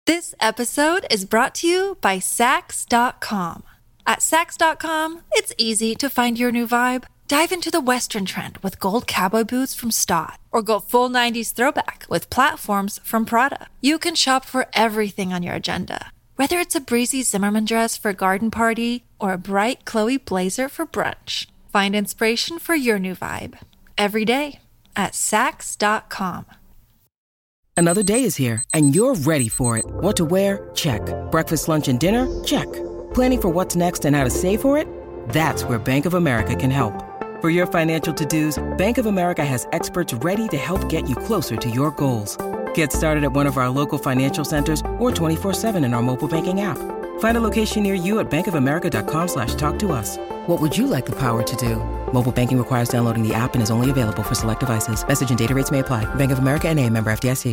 This episode is brought to you by Sax.com. At Sax.com, it's easy to find your new vibe. Dive into the Western trend with gold cowboy boots from Stott, or go full 90s throwback with platforms from Prada. You can shop for everything on your agenda, whether it's a breezy Zimmermann dress for a garden party or a bright Chloe blazer for brunch. Find inspiration for your new vibe every day at Sax.com. Another day is here, and you're ready for it. What to wear? Check. Breakfast, lunch, and dinner? Check. Planning for what's next and how to save for it? That's where Bank of America can help. For your financial to-dos, Bank of America has experts ready to help get you closer to your goals. Get started at one of our local financial centers or 24/7 in our mobile banking app. Find a location near you at bankofamerica.com/talktous. What would you like the power to do? Mobile banking requires downloading the app and is only available for select devices. Message and data rates may apply. Bank of America N.A., member FDIC.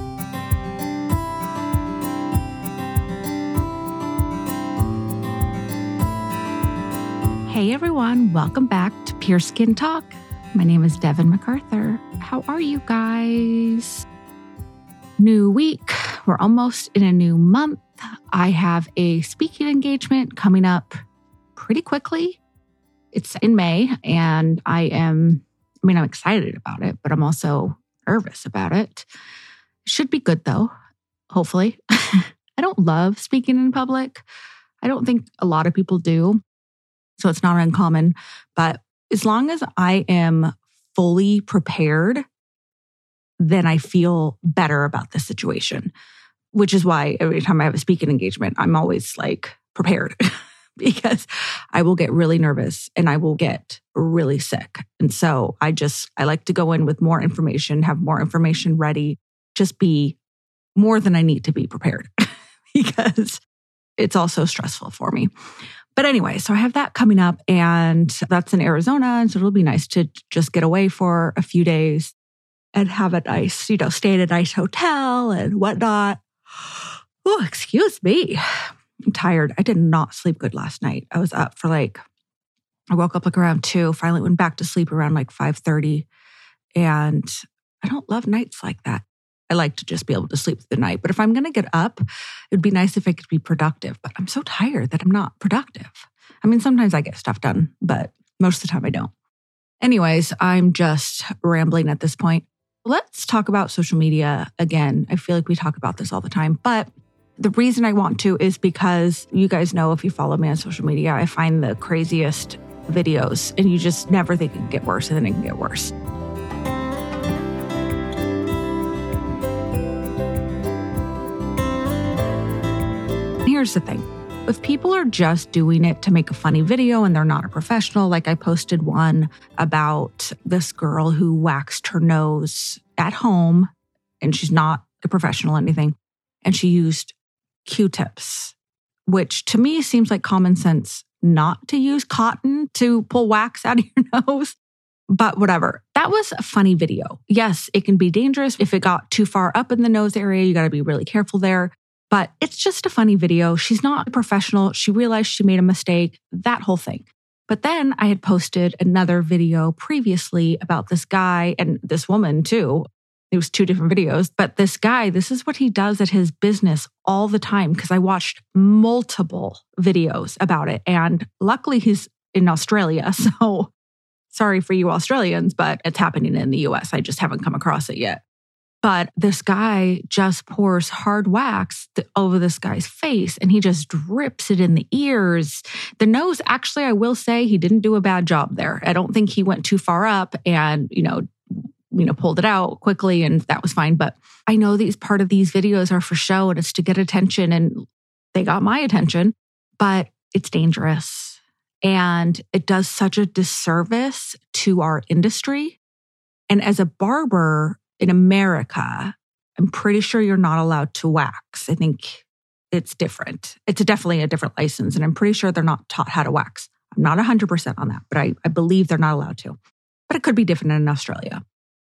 Hey everyone, welcome back to Pure Skin Talk. My name is Devin MacArthur. How are you guys? New week. We're almost in a new month. I have a speaking engagement coming up pretty quickly. It's in May, and I'm excited about it, but I'm also nervous about it. Should be good though, hopefully. I don't love speaking in public. I don't think a lot of people do. So it's not uncommon, but as long as I am fully prepared, then I feel better about the situation, which is why every time I have a speaking engagement, I'm always like prepared because I will get really nervous and I will get really sick. And so I like to go in with more information, have more information ready, just be more than I need to be prepared because it's also stressful for me. But anyway, so I have that coming up and that's in Arizona. And so it'll be nice to just get away for a few days and have a nice, stay at a nice hotel and whatnot. Oh, excuse me. I'm tired. I did not sleep good last night. I was up for I woke up around 2, finally went back to sleep around 5:30. And I don't love nights like that. I like to just be able to sleep through the night. But if I'm going to get up, it'd be nice if I could be productive. But I'm so tired that I'm not productive. Sometimes I get stuff done, but most of the time I don't. Anyways, I'm just rambling at this point. Let's talk about social media again. I feel like we talk about this all the time, but the reason I want to is because you guys know if you follow me on social media, I find the craziest videos and you just never think it can get worse and then it can get worse. Here's the thing. If people are just doing it to make a funny video and they're not a professional, like I posted one about this girl who waxed her nose at home and she's not a professional or anything. And she used Q-tips, which to me seems like common sense not to use cotton to pull wax out of your nose. But whatever. That was a funny video. Yes, it can be dangerous. If it got too far up in the nose area, you got to be really careful there. But it's just a funny video. She's not a professional. She realized she made a mistake, that whole thing. But then I had posted another video previously about this guy and this woman too. It was 2 different videos. But this guy, this is what he does at his business all the time because I watched multiple videos about it. And luckily he's in Australia. So sorry for you Australians, but it's happening in the US. I just haven't come across it yet. But this guy just pours hard wax over this guy's face and he just drips it in the ears. The nose, actually, I will say he didn't do a bad job there. I don't think he went too far up and, pulled it out quickly and that was fine. But I know part of these videos are for show and it's to get attention and they got my attention, but it's dangerous. And it does such a disservice to our industry. And as a barber, in America, I'm pretty sure you're not allowed to wax. I think it's different. It's definitely a different license, and I'm pretty sure they're not taught how to wax. I'm not 100% on that, but I believe they're not allowed to. But it could be different in Australia.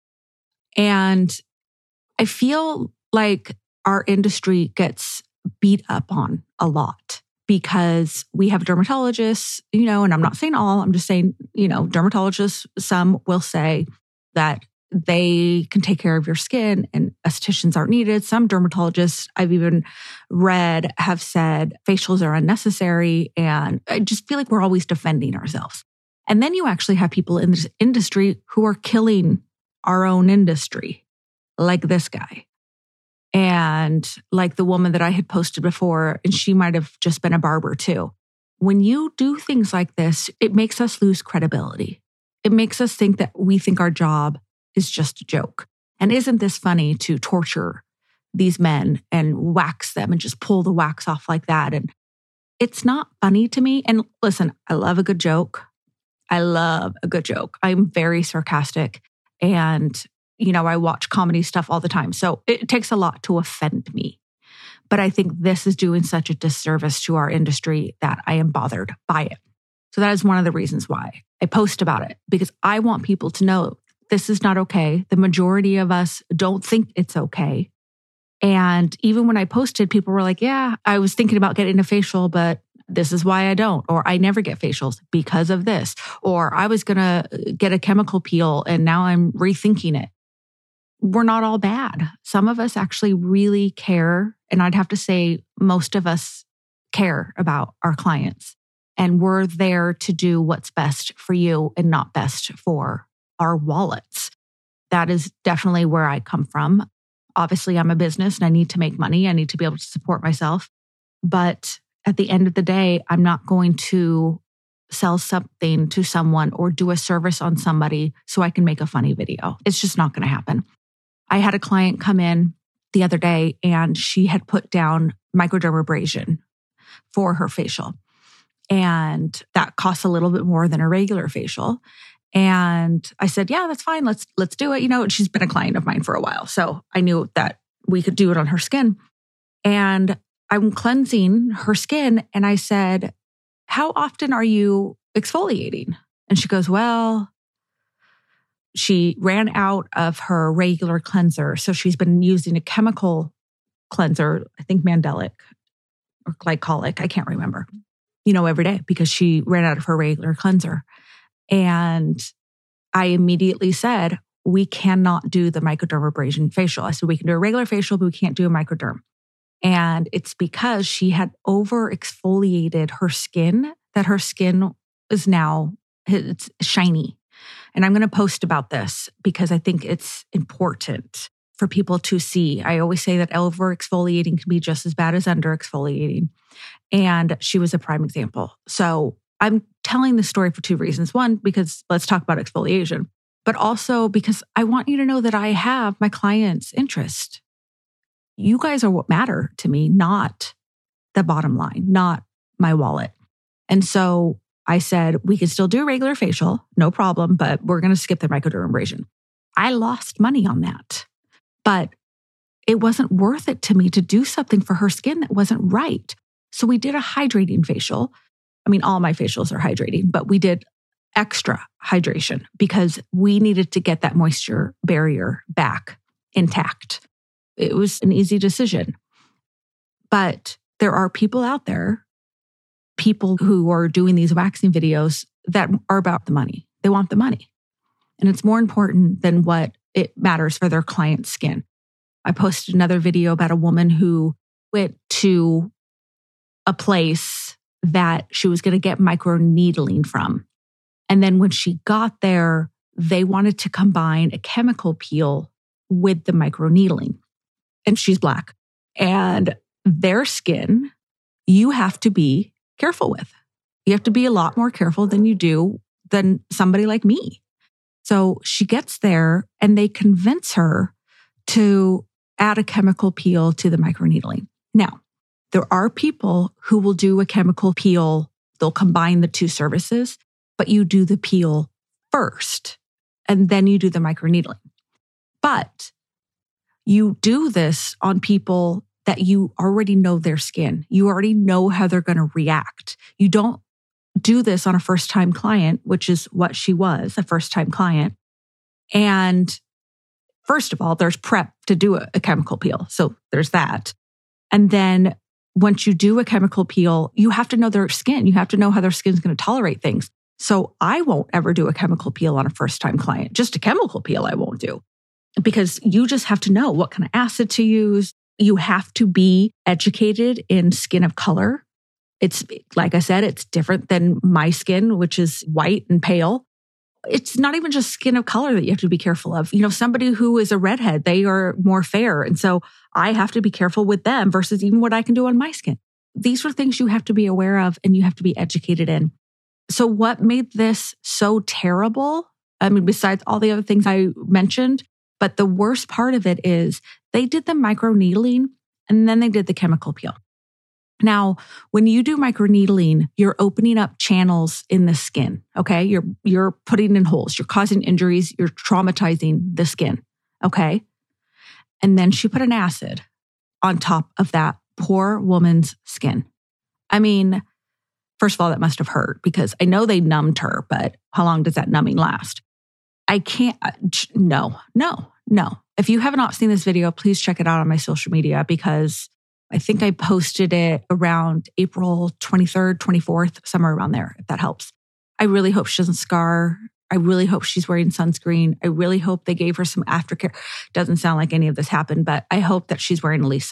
And I feel like our industry gets beat up on a lot because we have dermatologists, and I'm not saying all, I'm just saying, dermatologists, some will say that they can take care of your skin and estheticians aren't needed. Some dermatologists I've even read have said facials are unnecessary. And I just feel like we're always defending ourselves. And then you actually have people in this industry who are killing our own industry, like this guy. And like the woman that I had posted before, and she might have just been a barber too. When you do things like this, it makes us lose credibility. It makes us think that we think our job is just a joke. And isn't this funny to torture these men and wax them and just pull the wax off like that? And it's not funny to me. And listen, I love a good joke. I'm very sarcastic and, I watch comedy stuff all the time. So it takes a lot to offend me. But I think this is doing such a disservice to our industry that I am bothered by it. So that is one of the reasons why I post about it, because I want people to know this is not okay. The majority of us don't think it's okay. And even when I posted, people were like, yeah, I was thinking about getting a facial, but this is why I don't, or I never get facials because of this, or I was going to get a chemical peel and now I'm rethinking it. We're not all bad. Some of us actually really care. And I'd have to say most of us care about our clients. And we're there to do what's best for you and not best for our wallets. That is definitely where I come from. Obviously, I'm a business and I need to make money. I need to be able to support myself. But at the end of the day, I'm not going to sell something to someone or do a service on somebody so I can make a funny video. It's just not going to happen. I had a client come in the other day and she had put down microdermabrasion for her facial. And that costs a little bit more than a regular facial. And I said, yeah, that's fine. Let's do it. She's been a client of mine for a while. So I knew that we could do it on her skin. And I'm cleansing her skin. And I said, how often are you exfoliating? And she goes, well, she ran out of her regular cleanser. So she's been using a chemical cleanser, I think Mandelic or glycolic, I can't remember, every day because she ran out of her regular cleanser. And I immediately said, we cannot do the microdermabrasion facial. I said, we can do a regular facial, but we can't do a microderm. And it's because she had over exfoliated her skin, that her skin is now, it's shiny. And I'm going to post about this because I think it's important for people to see. I always say that over exfoliating can be just as bad as under exfoliating. And she was a prime example. So I'm telling this story for two reasons. One, because let's talk about exfoliation, but also because I want you to know that I have my client's interest. You guys are what matter to me, not the bottom line, not my wallet. And so I said, we can still do a regular facial, no problem, but we're going to skip the microdermabrasion. I lost money on that, but it wasn't worth it to me to do something for her skin that wasn't right. So we did a hydrating facial. I mean, all my facials are hydrating, but we did extra hydration because we needed to get that moisture barrier back intact. It was an easy decision. But there are people out there, people who are doing these waxing videos that are about the money. They want the money. And it's more important than what it matters for their client's skin. I posted another video about a woman who went to a place that she was going to get microneedling from. And then when she got there, they wanted to combine a chemical peel with the microneedling. And she's Black. And their skin, you have to be careful with. You have to be a lot more careful than somebody like me. So she gets there and they convince her to add a chemical peel to the microneedling. Now, there are people who will do a chemical peel. They'll combine the two services, but you do the peel first and then you do the microneedling. But you do this on people that you already know their skin. You already know how they're going to react. You don't do this on a first-time client, which is what she was, a first-time client. And first of all, there's prep to do a chemical peel. So there's that. And then once you do a chemical peel, you have to know their skin. You have to know how their skin's going to tolerate things. So I won't ever do a chemical peel on a first-time client. Just a chemical peel I won't do, because you just have to know what kind of acid to use. You have to be educated in skin of color. It's, like I said, it's different than my skin, which is white and pale. It's not even just skin of color that you have to be careful of. Somebody who is a redhead, they are more fair. And so I have to be careful with them versus even what I can do on my skin. These are things you have to be aware of and you have to be educated in. So what made this so terrible? I mean, besides all the other things I mentioned, but the worst part of it is they did the microneedling and then they did the chemical peel. Now, when you do microneedling, you're opening up channels in the skin, okay? You're putting in holes, you're causing injuries, you're traumatizing the skin, okay? And then she put an acid on top of that poor woman's skin. I mean, first of all, that must have hurt because I know they numbed her, but how long does that numbing last? I can't, no. If you have not seen this video, please check it out on my social media because I think I posted it around April 23rd, 24th, somewhere around there, if that helps. I really hope she doesn't scar. I really hope she's wearing sunscreen. I really hope they gave her some aftercare. Doesn't sound like any of this happened, but I hope that she's wearing at least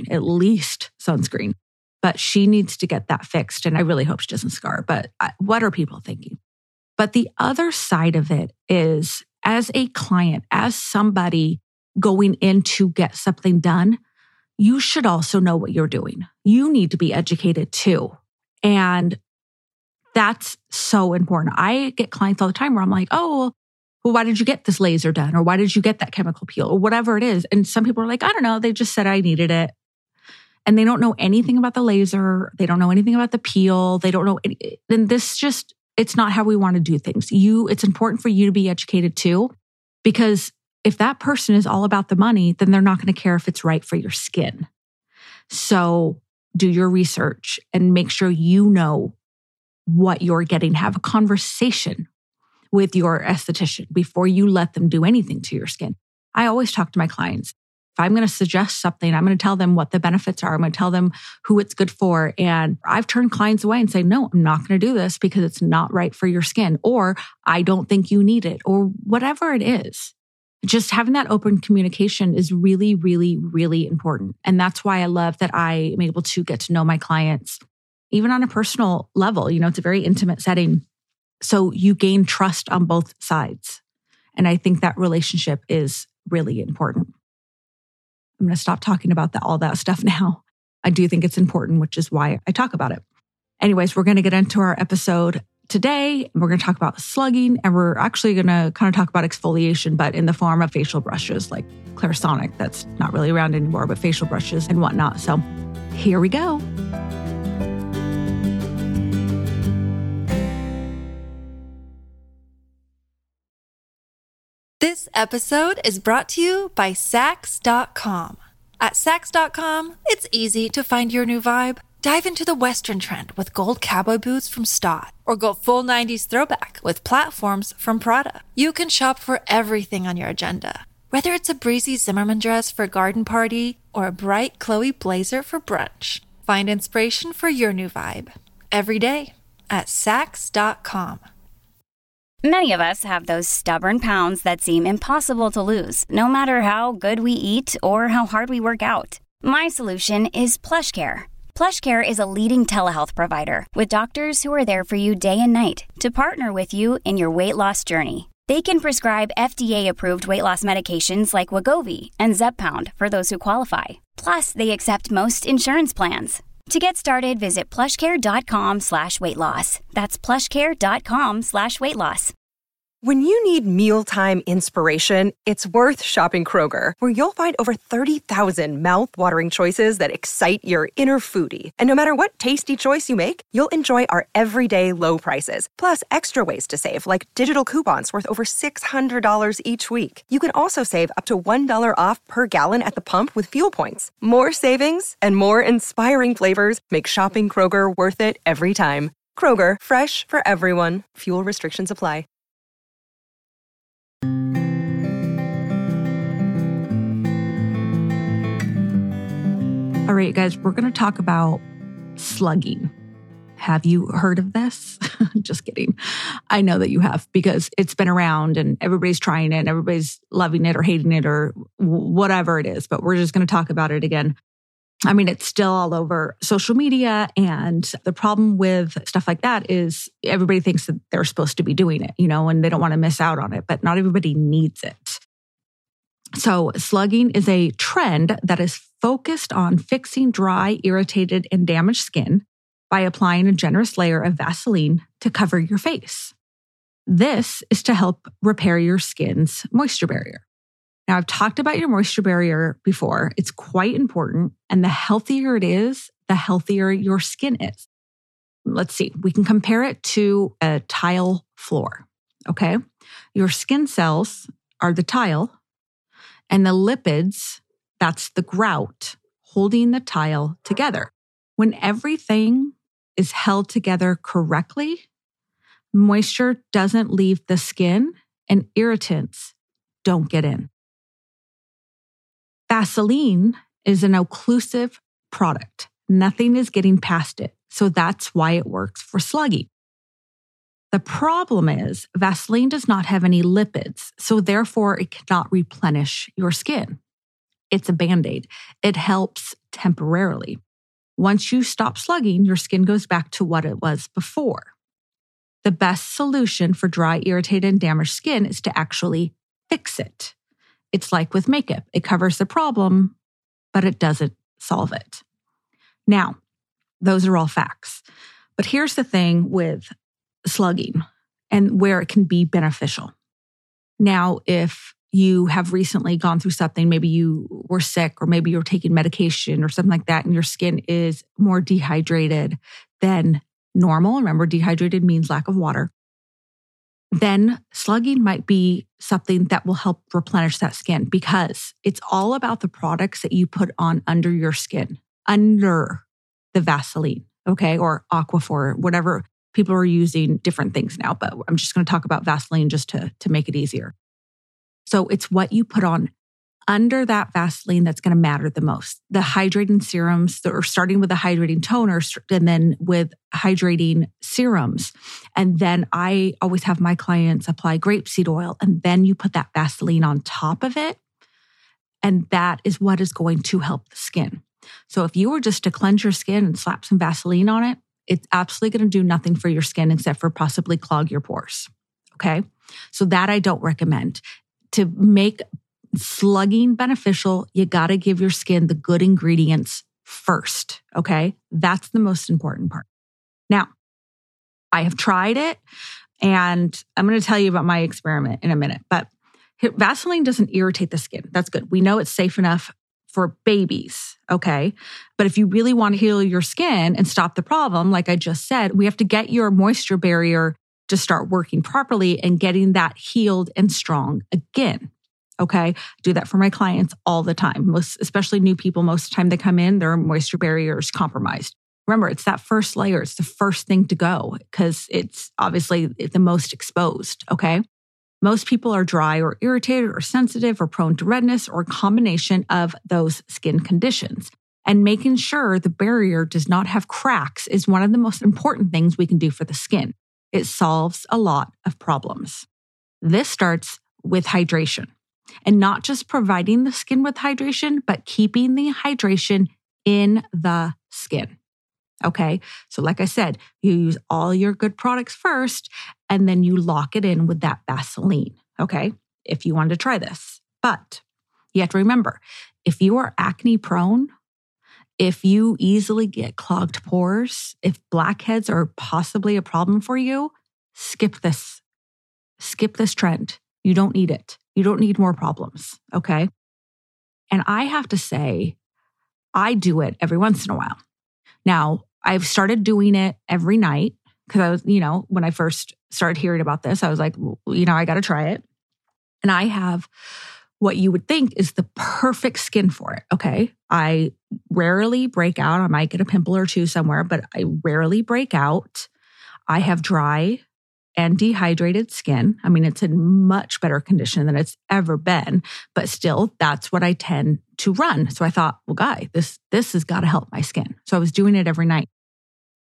sunscreen. But she needs to get that fixed. And I really hope she doesn't scar. But what are people thinking? But the other side of it is, as a client, as somebody going in to get something done, you should also know what you're doing. You need to be educated too. And that's so important. I get clients all the time where I'm like, oh, well, why did you get this laser done? Or why did you get that chemical peel? Or whatever it is. And some people are like, I don't know. They just said I needed it. And they don't know anything about the laser. They don't know anything about the peel. They don't know. And it's not how we want to do things. It's important for you to be educated too, because if that person is all about the money, then they're not going to care if it's right for your skin. So do your research and make sure you know what you're getting. Have a conversation with your esthetician before you let them do anything to your skin. I always talk to my clients. If I'm going to suggest something, I'm going to tell them what the benefits are. I'm going to tell them who it's good for. And I've turned clients away and say, no, I'm not going to do this because it's not right for your skin, or I don't think you need it, or whatever it is. Just having that open communication is really, really, really important. And that's why I love that I am able to get to know my clients, even on a personal level. It's a very intimate setting. So you gain trust on both sides. And I think that relationship is really important. I'm going to stop talking about all that stuff now. I do think it's important, which is why I talk about it. Anyways, we're going to get into our episode today. We're going to talk about slugging, and we're actually going to kind of talk about exfoliation, but in the form of facial brushes like Clarisonic. That's not really around anymore, but facial brushes and whatnot. So here we go. This episode is brought to you by Saks.com. At Saks.com, it's easy to find your new vibe. Dive into the Western trend with gold cowboy boots from Stott, or go full 90s throwback with platforms from Prada. You can shop for everything on your agenda, whether it's a breezy Zimmermann dress for a garden party or a bright Chloe blazer for brunch. Find inspiration for your new vibe every day at Saks.com. Many of us have those stubborn pounds that seem impossible to lose, no matter how good we eat or how hard we work out. My solution is PlushCare. PlushCare is a leading telehealth provider with doctors who are there for you day and night to partner with you in your weight loss journey. They can prescribe FDA-approved weight loss medications like Wegovy and Zepbound for those who qualify. Plus, they accept most insurance plans. To get started, visit plushcare.com/weightloss. That's plushcare.com/weightloss. When you need mealtime inspiration, it's worth shopping Kroger, where you'll find over 30,000 mouth-watering choices that excite your inner foodie. And no matter what tasty choice you make, you'll enjoy our everyday low prices, plus extra ways to save, like digital coupons worth over $600 each week. You can also save up to $1 off per gallon at the pump with fuel points. More savings and more inspiring flavors make shopping Kroger worth it every time. Kroger, fresh for everyone. Fuel restrictions apply. All right, guys, we're going to talk about slugging. Have you heard of this? Just kidding. I know that you have, because it's been around and everybody's trying it and everybody's loving it or hating it or whatever it is, but we're just going to talk about it again. I mean, it's still all over social media. And the problem with stuff like that is everybody thinks that they're supposed to be doing it, and they don't want to miss out on it, but not everybody needs it. So slugging is a trend that is focused on fixing dry, irritated, and damaged skin by applying a generous layer of Vaseline to cover your face. This is to help repair your skin's moisture barrier. Now, I've talked about your moisture barrier before. It's quite important. And the healthier it is, the healthier your skin is. Let's see. We can compare it to a tile floor, okay? Your skin cells are the tile, and the lipids, that's the grout holding the tile together. When everything is held together correctly, moisture doesn't leave the skin and irritants don't get in. Vaseline is an occlusive product. Nothing is getting past it. So that's why it works for slugging. The problem is Vaseline does not have any lipids, so therefore it cannot replenish your skin. It's a Band-Aid. It helps temporarily. Once you stop slugging, your skin goes back to what it was before. The best solution for dry, irritated, and damaged skin is to actually fix it. It's like with makeup. It covers the problem, but it doesn't solve it. Now, those are all facts. But here's the thing with slugging and where it can be beneficial. Now, if you have recently gone through something, maybe you were sick or maybe you're taking medication or something like that, and your skin is more dehydrated than normal. Remember, dehydrated means lack of water. Then slugging might be something that will help replenish that skin, because it's all about the products that you put on under your skin, under the Vaseline, okay, or Aquaphor, whatever. People are using different things now, but I'm just going to talk about Vaseline just to make it easier. So it's what you put on under that Vaseline that's going to matter the most. The hydrating serums, or starting with the hydrating toner and then with hydrating serums. And then I always have my clients apply grapeseed oil, and then you put that Vaseline on top of it. And that is what is going to help the skin. So if you were just to cleanse your skin and slap some Vaseline on it, it's absolutely going to do nothing for your skin except for possibly clog your pores. Okay? So that I don't recommend. To make slugging beneficial, you got to give your skin the good ingredients first, okay? That's the most important part. Now, I have tried it, and I'm going to tell you about my experiment in a minute, but Vaseline doesn't irritate the skin. That's good. We know it's safe enough for babies, okay? But if you really want to heal your skin and stop the problem, like I just said, we have to get your moisture barrier to start working properly and getting that healed and strong again. Okay. Do that for my clients all the time. Especially new people, most of the time they come in, their moisture barrier is compromised. Remember, it's that first layer. It's the first thing to go because it's obviously the most exposed. Okay. Most people are dry or irritated or sensitive or prone to redness or a combination of those skin conditions. And making sure the barrier does not have cracks is one of the most important things we can do for the skin. It solves a lot of problems. This starts with hydration. And not just providing the skin with hydration, but keeping the hydration in the skin. Okay. So like I said, you use all your good products first, and then you lock it in with that Vaseline. Okay. If you wanted to try this, but you have to remember, if you are acne prone, if you easily get clogged pores, if blackheads are possibly a problem for you, skip this. Skip this trend. You don't need it. You don't need more problems, okay? And I have to say, I do it every once in a while. Now, I've started doing it every night because I was, when I first started hearing about this, I was like, I got to try it. And I have what you would think is the perfect skin for it, okay? I rarely break out. I might get a pimple or two somewhere, but I rarely break out. I have dry and dehydrated skin. I mean, it's in much better condition than it's ever been, but still, that's what I tend to run. So I thought, well, this has got to help my skin. So I was doing it every night.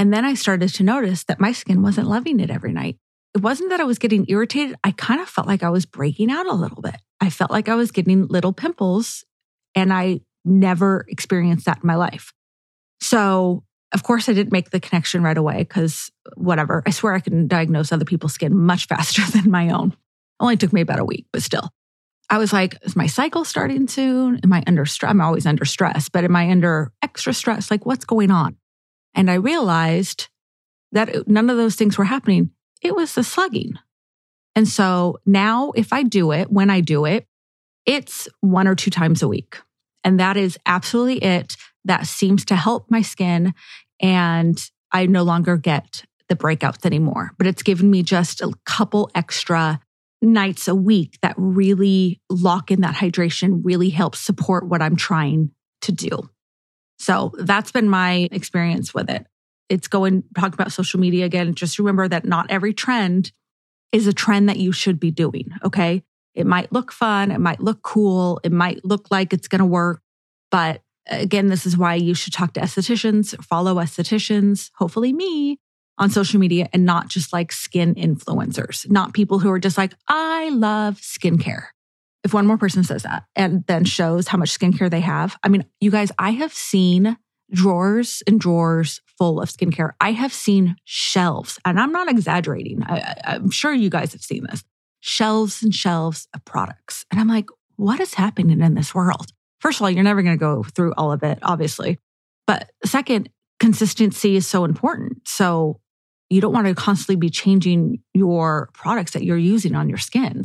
And then I started to notice that my skin wasn't loving it every night. It wasn't that I was getting irritated. I kind of felt like I was breaking out a little bit. I felt like I was getting little pimples, and I never experienced that in my life. So, of course, I didn't make the connection right away because whatever. I swear I can diagnose other people's skin much faster than my own. Only took me about a week, but still. I was like, is my cycle starting soon? Am I under stress? I'm always under stress, but am I under extra stress? Like, what's going on? And I realized that none of those things were happening. It was the slugging. And so now if I do it, when I do it, it's 1 or 2 times a week. And that is absolutely it. That seems to help my skin. And I no longer get the breakouts anymore. But it's given me just a couple extra nights a week that really lock in that hydration, really helps support what I'm trying to do. So that's been my experience with it. It's talking about social media again. Just remember that not every trend is a trend that you should be doing, okay? It might look fun. It might look cool. It might look like it's going to work. But again, this is why you should talk to estheticians, follow estheticians, hopefully me, on social media, and not just like skin influencers, not people who are just like, I love skincare. If one more person says that and then shows how much skincare they have. I mean, you guys, I have seen drawers and drawers full of skincare. I have seen shelves, and I'm not exaggerating. I'm sure you guys have seen this. Shelves and shelves of products. And I'm like, what is happening in this world? First of all, you're never going to go through all of it, obviously. But second, consistency is so important. So you don't want to constantly be changing your products that you're using on your skin.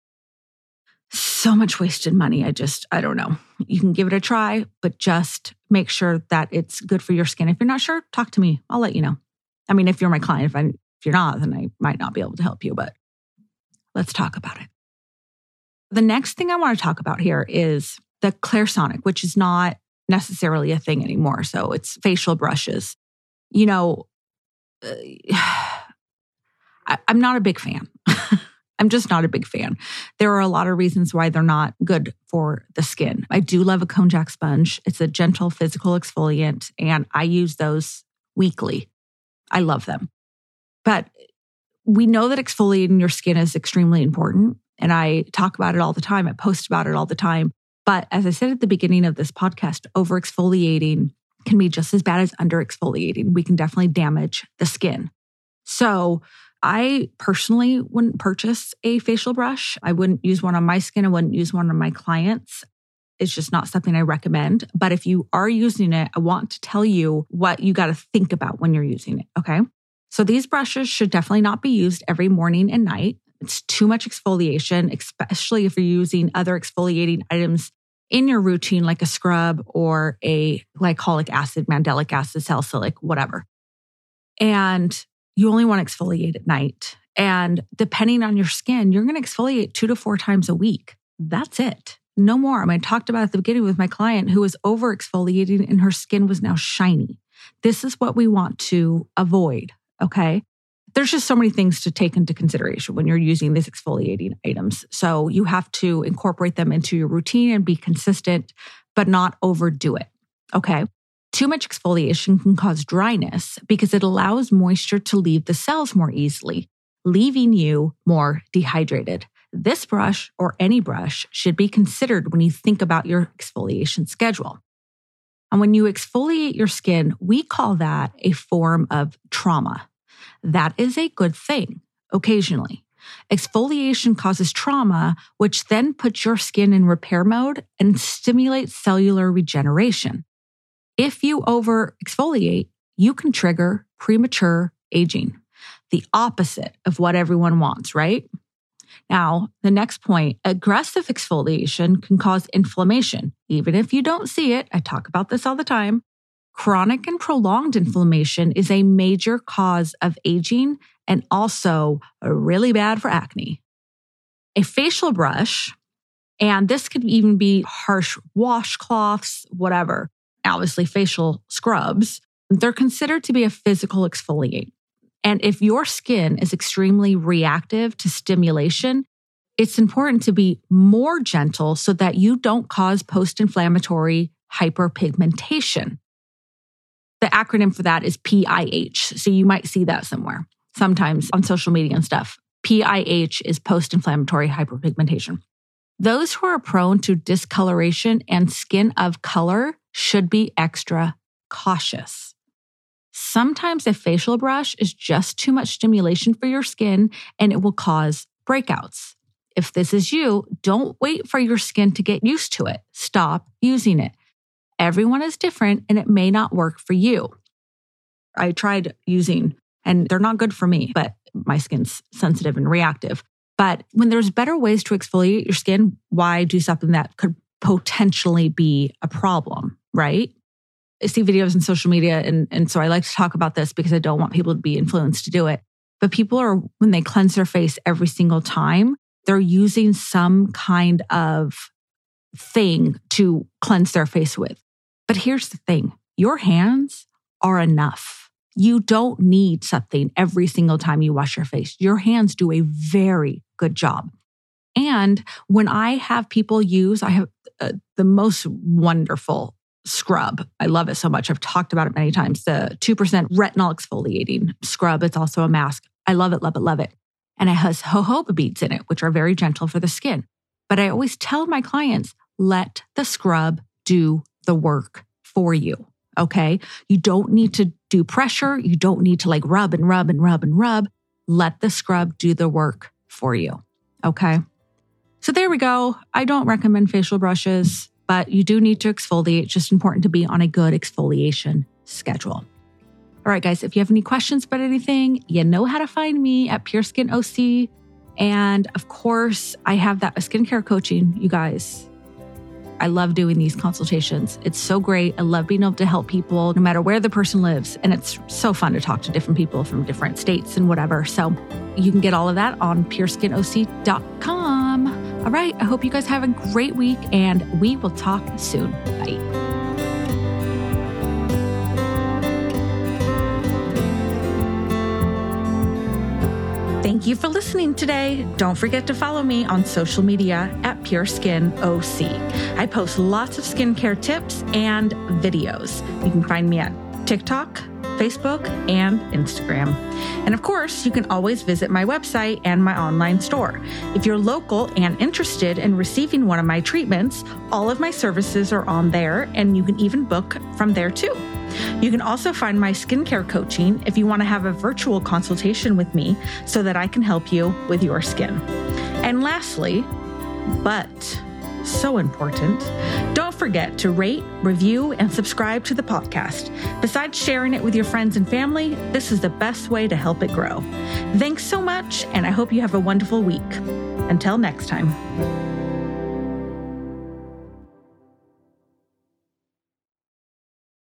So much wasted money. I don't know. You can give it a try, but just make sure that it's good for your skin. If you're not sure, talk to me. I'll let you know. I mean, if you're my client, if you're not, then I might not be able to help you, but let's talk about it. The next thing I want to talk about here is the Clarisonic, which is not necessarily a thing anymore. So it's facial brushes. You know, I'm not a big fan. I'm just not a big fan. There are a lot of reasons why they're not good for the skin. I do love a Konjac sponge. It's a gentle physical exfoliant, and I use those weekly. I love them. But we know that exfoliating your skin is extremely important, and I talk about it all the time. I post about it all the time. But as I said at the beginning of this podcast, over exfoliating can be just as bad as under exfoliating. We can definitely damage the skin. So I personally wouldn't purchase a facial brush. I wouldn't use one on my skin. I wouldn't use one on my clients. It's just not something I recommend. But if you are using it, I want to tell you what you got to think about when you're using it, okay? So these brushes should definitely not be used every morning and night. It's too much exfoliation, especially if you're using other exfoliating items in your routine, like a scrub or a glycolic acid, mandelic acid, salicylic, whatever. And you only want to exfoliate at night. And depending on your skin, you're going to exfoliate 2 to 4 times a week. That's it. No more. I mean, I talked about at the beginning with my client who was over exfoliating and her skin was now shiny. This is what we want to avoid, okay? There's just so many things to take into consideration when you're using these exfoliating items. So you have to incorporate them into your routine and be consistent, but not overdo it, okay? Too much exfoliation can cause dryness because it allows moisture to leave the cells more easily, leaving you more dehydrated. This brush or any brush should be considered when you think about your exfoliation schedule. And when you exfoliate your skin, we call that a form of trauma. That is a good thing occasionally. Exfoliation causes trauma, which then puts your skin in repair mode and stimulates cellular regeneration. If you over exfoliate, you can trigger premature aging, the opposite of what everyone wants, right? Now, the next point, aggressive exfoliation can cause inflammation. Even if you don't see it, I talk about this all the time. Chronic and prolonged inflammation is a major cause of aging and also really bad for acne. A facial brush, and this could even be harsh washcloths, whatever, obviously facial scrubs, they're considered to be a physical exfoliant. And if your skin is extremely reactive to stimulation, it's important to be more gentle so that you don't cause post-inflammatory hyperpigmentation. The acronym for that is PIH. So you might see that somewhere, sometimes on social media and stuff. PIH is post-inflammatory hyperpigmentation. Those who are prone to discoloration and skin of color should be extra cautious. Sometimes a facial brush is just too much stimulation for your skin and it will cause breakouts. If this is you, don't wait for your skin to get used to it. Stop using it. Everyone is different and it may not work for you. I tried using, and they're not good for me, but my skin's sensitive and reactive. But when there's better ways to exfoliate your skin, why do something that could potentially be a problem, right? I see videos on social media, and so I like to talk about this because I don't want people to be influenced to do it. But people are, when they cleanse their face every single time, they're using some kind of thing to cleanse their face with. But here's the thing, your hands are enough. You don't need something every single time you wash your face. Your hands do a very good job. And when I have people use, I have the most wonderful scrub. I love it so much. I've talked about it many times. The 2% retinol exfoliating scrub. It's also a mask. I love it, love it, love it. And it has jojoba beads in it, which are very gentle for the skin. But I always tell my clients, let the scrub do the work for you. Okay. You don't need to do pressure. You don't need to like rub and rub and rub and rub. Let the scrub do the work for you. Okay. So there we go. I don't recommend facial brushes, but you do need to exfoliate. It's just important to be on a good exfoliation schedule. All right, guys, if you have any questions about anything, you know how to find me at Pure Skin OC. And of course, I have that skincare coaching, you guys. I love doing these consultations. It's so great. I love being able to help people no matter where the person lives. And it's so fun to talk to different people from different states and whatever. So you can get all of that on PureSkinOC.com. All right. I hope you guys have a great week and we will talk soon. Bye. Thank you for listening today. Don't forget to follow me on social media at Pure Skin OC. I post lots of skincare tips and videos. You can find me at TikTok, Facebook, and Instagram. And of course, you can always visit my website and my online store. If you're local and interested in receiving one of my treatments, all of my services are on there, and you can even book from there too. You can also find my skincare coaching if you want to have a virtual consultation with me so that I can help you with your skin. And lastly, but so important, don't forget to rate, review, and subscribe to the podcast. Besides sharing it with your friends and family, this is the best way to help it grow. Thanks so much, and I hope you have a wonderful week. Until next time.